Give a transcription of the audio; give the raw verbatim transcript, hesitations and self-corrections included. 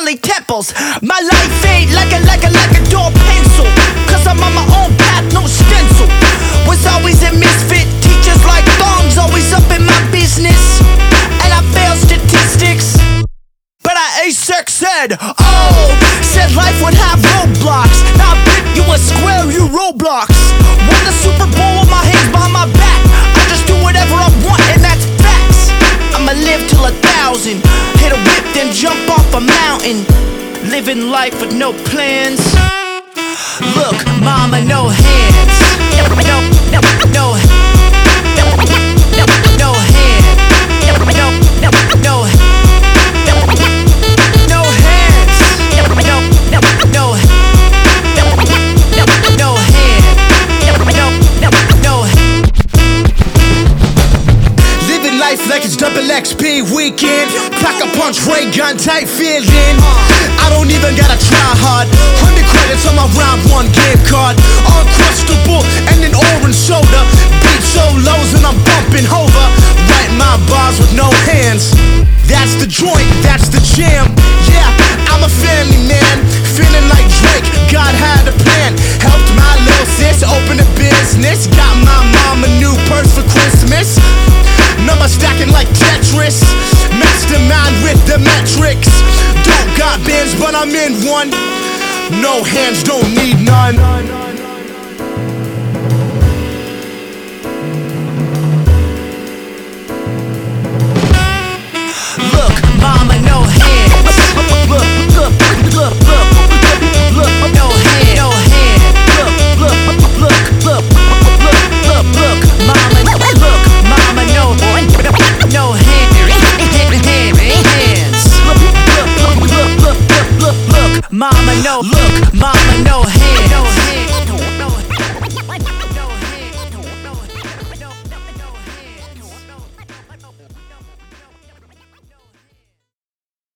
Shirley Temples. My life ain't like a, like a, like a dull pencil, cause I'm on my own path, no stencil. Was always a misfit, teachers like thongs, always up in my business. And I failed statistics, but I A six said, oh, said life would have roadblocks. Now I bet you a square, you Roblox. Won the Super Bowl with my hands behind my back. I just do whatever I want and that's facts. I'ma live till a thousand, hit a whip then jump off a mountain. Living life with no plans. Look, mama, no hands. No, no, no, no, no, no hand. No, no, no, no, no hands. No, no, no, no, no hand. No, no, no. Living life like it's double X P weekend. Pack a punch, ray gun type feeling. I don't even gotta try hard. Hundred credits on my round one game card. Uncrustable and an orange soda. Beat solos and I'm bumping Hova. Write my bars with no hands. That's the joint, that's the jam. Yeah, I'm a family man, feeling like Drake. God had a plan. Helped my little sis open a business. Got my mom a new purse for Christmas. Number stacking like Tetris. Mastermind with the metrics. Don't got bins, but I'm in one. No hands, don't need none. Look, mama, no hands. Look, look, look, look, look, look, no hand, no hand. Look, look, look, look, look, look, look, mama, look, mama, no, no hand, hands. Look, look, look, look, look, look, look, mama, no, look, mama, no hand, no hand.